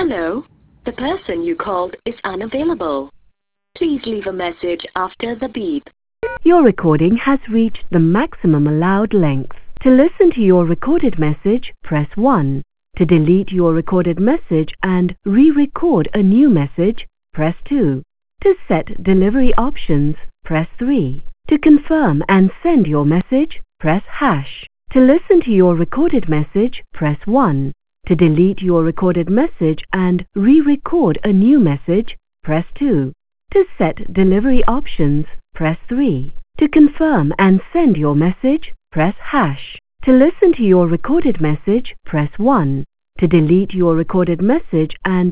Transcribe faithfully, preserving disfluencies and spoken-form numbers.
Hello. The person you called is unavailable. Please leave a message after the beep. Your recording has reached the maximum allowed length. To listen to your recorded message, press one. To delete your recorded message and re-record a new message, press two. To set delivery options, press three. To confirm and send your message, press hash. To listen to your recorded message, press one. To delete your recorded message and re-record a new message, press two. To set delivery options, press three. To confirm and send your message, press hash. To listen to your recorded message, press one. To delete your recorded message and